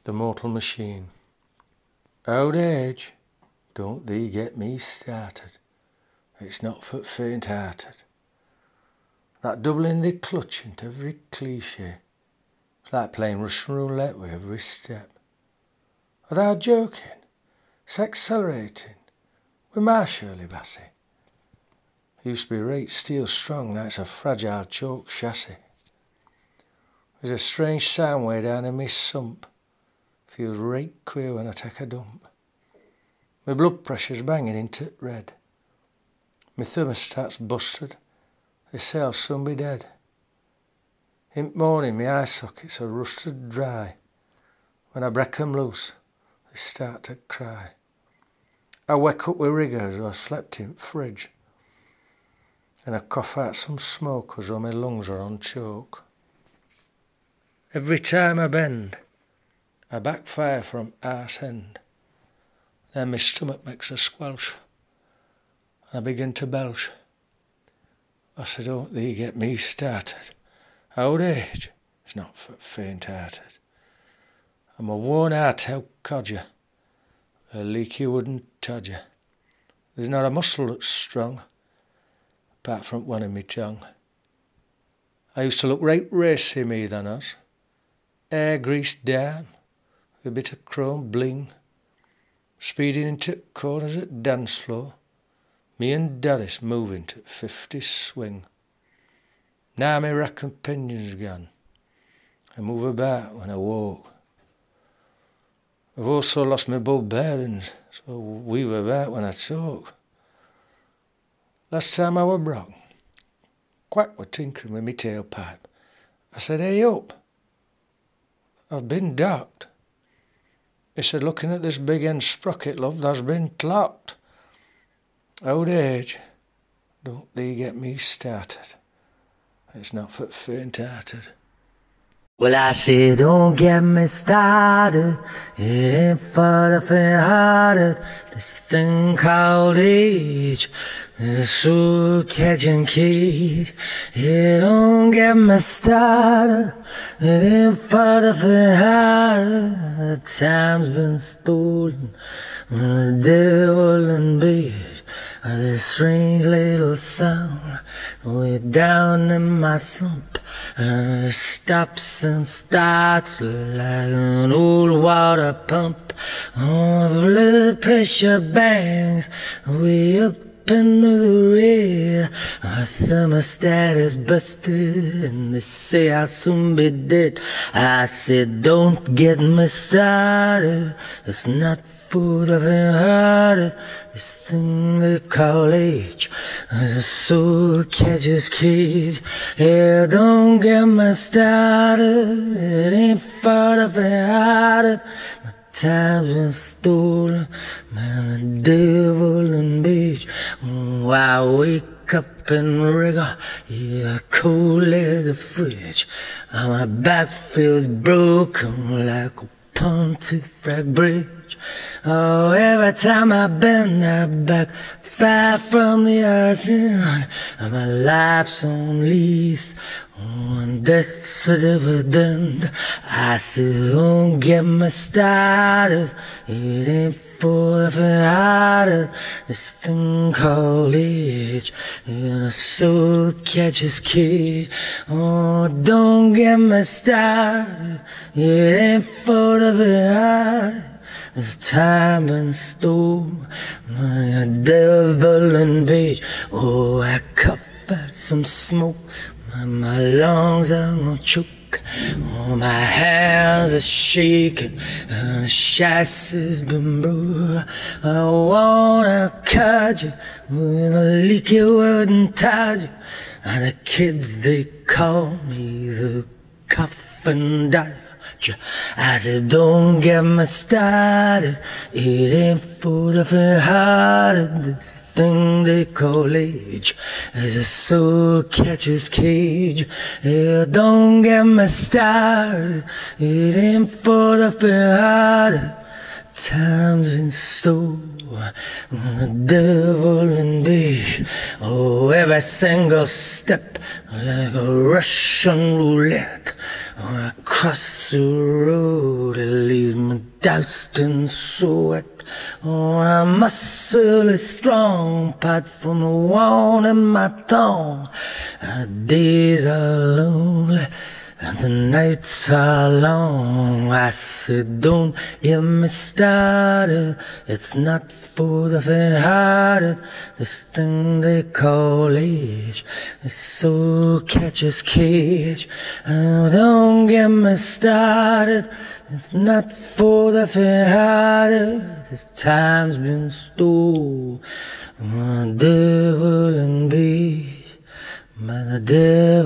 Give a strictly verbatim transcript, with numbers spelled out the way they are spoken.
The Mortal Machine. Old age, don't thee get me started. It's not for faint-hearted. That doubling thee clutch into every cliché. It's like playing Russian roulette with every step. Are thou joking? It's accelerating. With my Shirley Bassey. Used to be right steel strong, now it's a fragile choke chassis. There's a strange sound way down in me sump. Feels right queer when I take a dump. My blood pressure's banging into red. My thermostat's busted. They say I'll soon be dead. In the morning my eye sockets are rusted dry. When I break 'em loose, they start to cry. I wake up with rigours who I slept in the fridge. And I cough out some smoke as though my lungs are on choke. Every time I bend, I backfire from arse end. Then my stomach makes a squelch, and I begin to belch. I said, don't thee get me started. Old age is not for faint-hearted. I'm a worn-out out codger, a leaky wooden todger. There's not a muscle that's strong, apart from one in me tongue. I used to look right racy me than us, hair greased down, with a bit of chrome bling, speeding into corners at dance floor, me and Doris moving to fifty swing. Now me rack and pinion's gone, I move about when I walk. I've also lost my bull bearings, so weave about when I talk. Last time I were broke, Quack were tinkering with me tailpipe. I said, hey up, I've been docked. He said, looking at this big end sprocket, love, there's been clocked. Old age, don't thee get me started. It's not for faint-hearted. Well, I said, don't get me started. It ain't for the faint-hearted. This thing called age is so catching cage. Yeah, don't get me started. It ain't for the faint-hearted. Time's been stolen from the devil and beige. This strange little sound way down in my sump, and it stops and starts like an old water pump. Oh, my blood pressure bangs way up into the rear. My thermostat is busted and they say I'll soon be dead. I said, don't get me started. It's not for the faint-hearted. This thing they call age is a soul catcher's cage. Yeah, don't get me started. It ain't for the faint-hearted. My time's been stolen, man, the devil and beach. Oh, I wake up and wriggle, yeah, cold as a fridge. And my back feels broken like a Pontefract bridge. Oh, every time I bend, I back far from the ocean. And my life's on lease, oh, and death's a dividend. I said, don't get me started. It ain't for the faint-hearted. This thing called age in a soul catcher's cage. Oh, don't get me started. It ain't for the faint-hearted. There's time and storm, my devil and beach. Oh, I cough out some smoke, my, my lungs are on choke. Oh, my hands are shaking, and the chassis been broke. I wanna cut you with a leaky wooden todger, and the kids they call me the coffin dodger. I said, don't get me started. It ain't for the faint-hearted. This thing they call age is a soul catcher's cage. Yeah, don't get me started. It ain't for the faint-hearted. Time's in store, the devil in beige. Oh, every single step like a Russian roulette. Oh, I cross the road, it leaves me doused in sweat. Oh, my muscle is strong, apart from the one in my tongue. The days are lonely and the nights are long. I said, don't get me started, it's not for the faint-hearted. This thing they call age is so catcher's cage. Oh, don't get me started, it's not for the faint-hearted. This time's been stole by the devil and beast, by the devil.